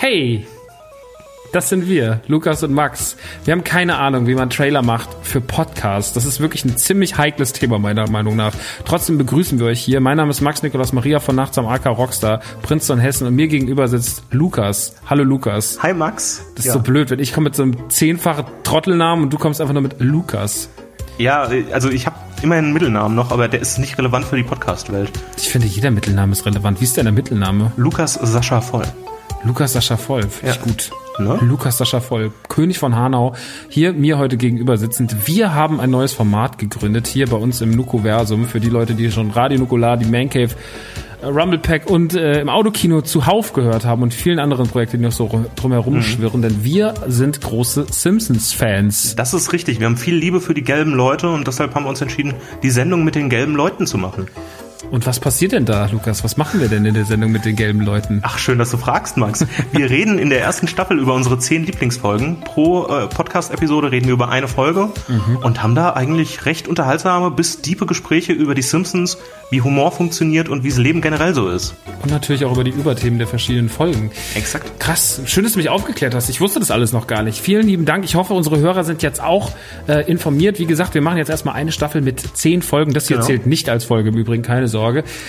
Hey, das sind wir, Lukas und Max. Wir haben keine Ahnung, wie man Trailer macht für Podcasts. Das ist wirklich ein ziemlich heikles Thema, meiner Meinung nach. Trotzdem begrüßen wir euch hier. Mein Name ist Max Nikolaus Maria von Nachts am AK Rockstar, Princeton, Hessen. Und mir gegenüber sitzt Lukas. Hallo Lukas. Hi Max. Das ist so blöd, wenn ich komme mit so einem 10-fachen Trottelnamen und du kommst einfach nur mit Lukas. Ja, also ich habe immer einen Mittelnamen noch, aber der ist nicht relevant für die Podcast-Welt. Ich finde, jeder Mittelname ist relevant. Wie ist denn der Mittelname? Lukas Sascha Voll. Lukas Sascha Voll, finde ich gut. Ne? Lukas Sascha Voll, König von Hanau, hier mir heute gegenüber sitzend. Wir haben ein neues Format gegründet, hier bei uns im Nukuversum, für die Leute, die schon Radio Nukular, die Man Cave, Rumble Pack und im Autokino zuhauf gehört haben und vielen anderen Projekten, die noch so drumherum schwirren, denn wir sind große Simpsons-Fans. Das ist richtig, wir haben viel Liebe für die gelben Leute und deshalb haben wir uns entschieden, die Sendung mit den gelben Leuten zu machen. Und was passiert denn da, Lukas? Was machen wir denn in der Sendung mit den gelben Leuten? Ach, schön, dass du fragst, Max. Wir reden in der ersten Staffel über unsere 10 Lieblingsfolgen. Pro Podcast-Episode reden wir über eine Folge und haben da eigentlich recht unterhaltsame bis tiefe Gespräche über die Simpsons, wie Humor funktioniert und wie das Leben generell so ist. Und natürlich auch über die Überthemen der verschiedenen Folgen. Exakt. Krass, schön, dass du mich aufgeklärt hast. Ich wusste das alles noch gar nicht. Vielen lieben Dank. Ich hoffe, unsere Hörer sind jetzt auch informiert. Wie gesagt, wir machen jetzt erstmal eine Staffel mit 10 Folgen. Das hier zählt nicht als Folge im Übrigen, keine Sorge.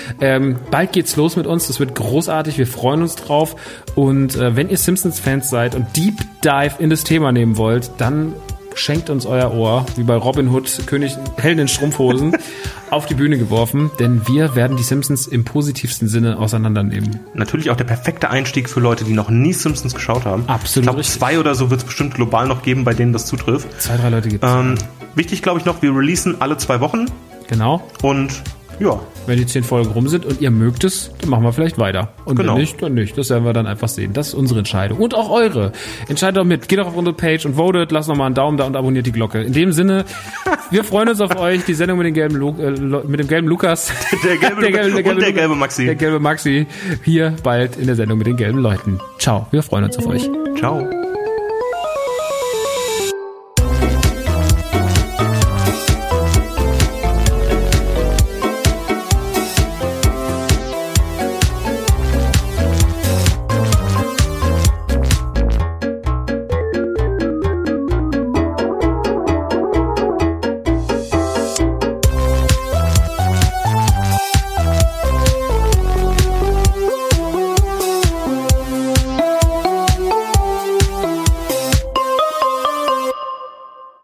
Bald geht's los mit uns. Das wird großartig. Wir freuen uns drauf. Und wenn ihr Simpsons-Fans seid und Deep Dive in das Thema nehmen wollt, dann schenkt uns euer Ohr, wie bei Robin Hood, König Helden in Strumpfhosen, auf die Bühne geworfen, denn wir werden die Simpsons im positivsten Sinne auseinandernehmen. Natürlich auch der perfekte Einstieg für Leute, die noch nie Simpsons geschaut haben. Absolut. Ich glaube, 2 oder so wird es bestimmt global noch geben, bei denen das zutrifft. 2, 3 Leute gibt's. Wichtig, glaube ich, noch, wir releasen alle 2 Wochen. Genau. Und ja. Wenn die 10 Folgen rum sind und ihr mögt es, dann machen wir vielleicht weiter. Und genau. Wenn nicht, dann nicht. Das werden wir dann einfach sehen. Das ist unsere Entscheidung. Und auch eure. Entscheidet doch mit. Geht doch auf unsere Page und votet. Lasst nochmal einen Daumen da und abonniert die Glocke. In dem Sinne, wir freuen uns auf euch. Die Sendung mit dem gelben Lukas. Der gelbe Maxi. Der gelbe Maxi. Hier bald in der Sendung mit den gelben Leuten. Ciao. Wir freuen uns auf euch. Ciao.